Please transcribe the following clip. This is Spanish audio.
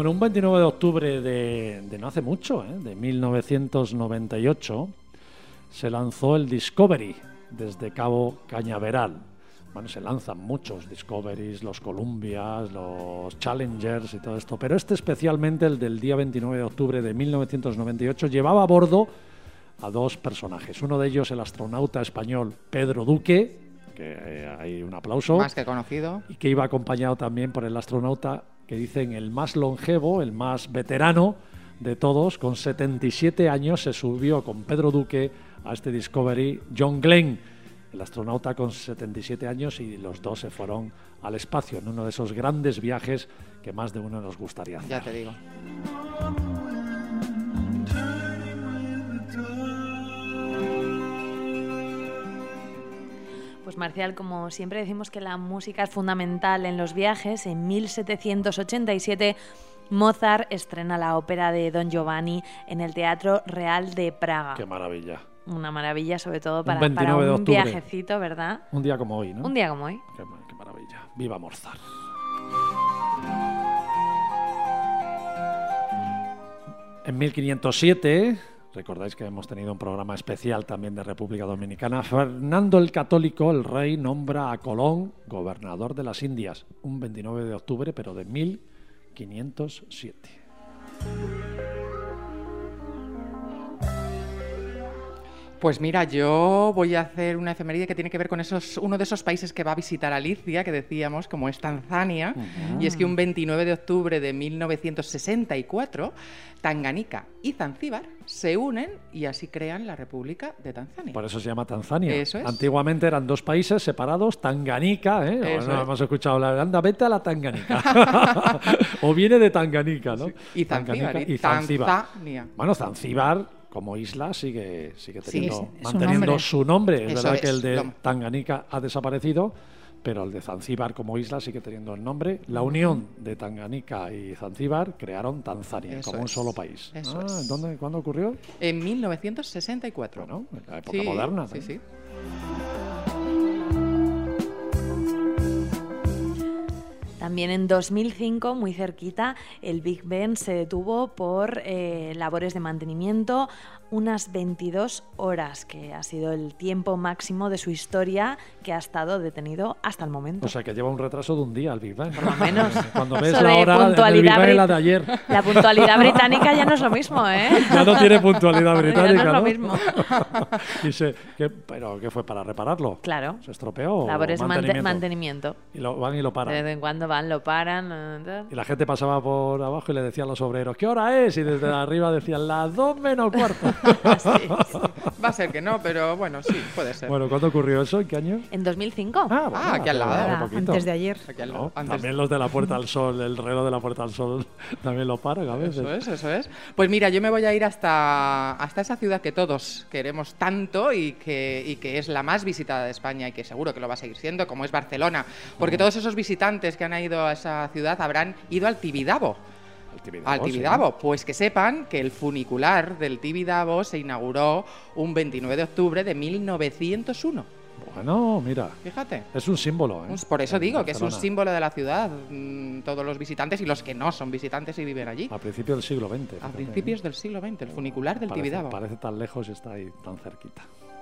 Bueno, un 29 de octubre de no hace mucho, de 1998, se lanzó el Discovery desde Cabo Cañaveral. Bueno, se lanzan muchos Discoverys, los Columbias, los Challengers y todo esto, pero este especialmente, el del día 29 de octubre de 1998, llevaba a bordo a dos personajes. Uno de ellos, el astronauta español Pedro Duque, que hay un aplauso. Más que conocido. Y que iba acompañado también por el astronauta que dicen el más longevo, el más veterano de todos, con 77 años se subió con Pedro Duque a este Discovery, John Glenn, el astronauta con 77 años, y los dos se fueron al espacio en uno de esos grandes viajes que más de uno nos gustaría hacer. Ya te digo. Pues Marcial, como siempre decimos que la música es fundamental en los viajes, en 1787 Mozart estrena la ópera de Don Giovanni en el Teatro Real de Praga. ¡Qué maravilla! Una maravilla, sobre todo para un viajecito, ¿verdad? Un día como hoy, ¿no? Un día como hoy. Qué maravilla. ¡Viva Mozart! En 1507, recordáis que hemos tenido un programa especial también de República Dominicana, Fernando el Católico, el rey, nombra a Colón gobernador de las Indias, un 29 de octubre, pero de 1507. Pues mira, yo voy a hacer una efeméride que tiene que ver con uno de esos países que va a visitar Alicia, que decíamos, como es Tanzania, y es que un 29 de octubre de 1964, Tanganica y Zanzíbar se unen y así crean la República de Tanzania. Por eso se llama Tanzania. Eso es. Antiguamente eran dos países separados, Tanganica, Bueno, hemos escuchado hablar, anda, vete a la Tanganica. O viene de Tanganica, ¿no? Sí. Y Zanzíbar. Y Zanzíbar. Tanzania. Bueno, Zanzíbar como isla sigue teniendo, sí, manteniendo su nombre. Es Eso verdad es. que el de Tanganica ha desaparecido, pero el de Zanzíbar como isla sigue teniendo el nombre. La unión de Tanganica y Zanzíbar crearon Tanzania Eso como un es. solo país. Eso es. ¿Cuándo ocurrió? En 1964. Bueno, en la época Sí, moderna. Sí, sí. También en 2005, muy cerquita, el Big Ben se detuvo por labores de mantenimiento unas 22 horas, que ha sido el tiempo máximo de su historia que ha estado detenido hasta el momento. O sea, que lleva un retraso de un día el Big Bang. Por lo menos. Cuando ves Eso la de hora del Big puntualidad Bang es la de ayer. La puntualidad británica ya no es lo mismo, ¿eh? Ya no tiene puntualidad británica, Ya no es lo ¿no? mismo. ¿Pero qué fue, para repararlo? Claro. ¿Se estropeó? Labores de mantenimiento? mantenimiento. Y van y lo De paran. vez en cuando van, lo paran. Y la gente pasaba por abajo y le decía a los obreros, ¿qué hora es? Y desde arriba decían, las 2 menos cuarto. Sí. Va a ser que no, pero bueno, sí, puede ser. Bueno, ¿cuándo ocurrió eso? ¿En qué año? En 2005. Bueno, aquí al lado. hace poquito. Antes de ayer. Aquí al No, lado, antes. también los de la Puerta al Sol, el reloj de la Puerta al Sol también lo paran a veces. Eso es. Pues mira, yo me voy a ir hasta esa ciudad que todos queremos tanto y que es la más visitada de España y que seguro que lo va a seguir siendo, como es Barcelona. Porque todos esos visitantes que han ido a esa ciudad habrán ido al Tibidabo. Al Tibidabo, sí. pues que sepan que el funicular del Tibidabo se inauguró un 29 de octubre de 1901. Bueno, mira, Fíjate. es un símbolo. Por eso En digo que es un Barcelona. símbolo de la ciudad, todos los visitantes y los que no son visitantes y viven allí. A principios del siglo XX. A fíjate, principios del siglo XX, el funicular del Parece- Tibidabo. Parece tan lejos y está ahí tan cerquita.